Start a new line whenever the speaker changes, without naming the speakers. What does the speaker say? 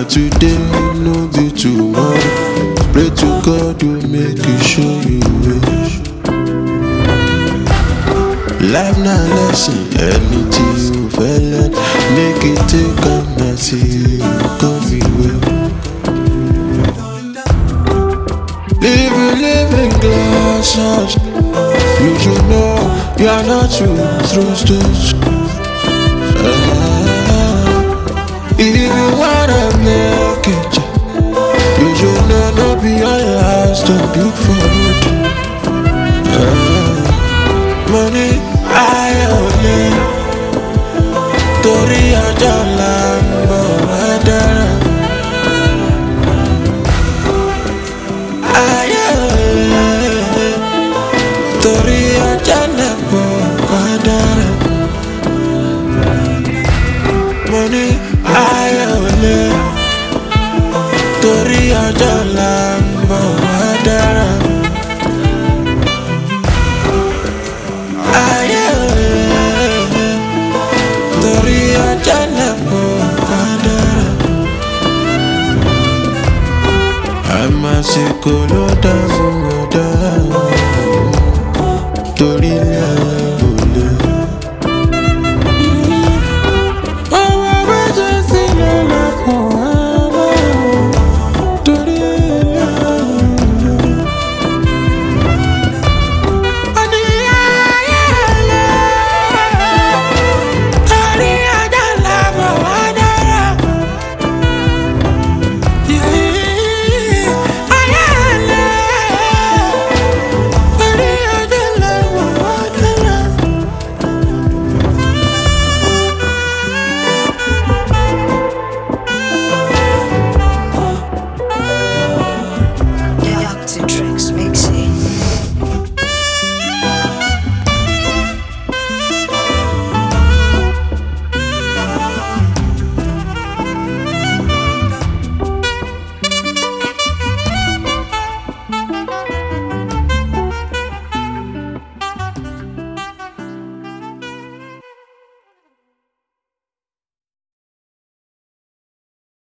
today, no be tomorrow. Pray to God will make you show you way. Life na lesson, anything you fell make it take a mercy, come away. Living glass house, you should know you are not to throw stones. If you wanna make it, you should know no be your last to look for it. Money, I only Tori aja lambo adara. I only Tori aja lambo adara. Money, I only Tori aja lambo adara. I'm a psycho,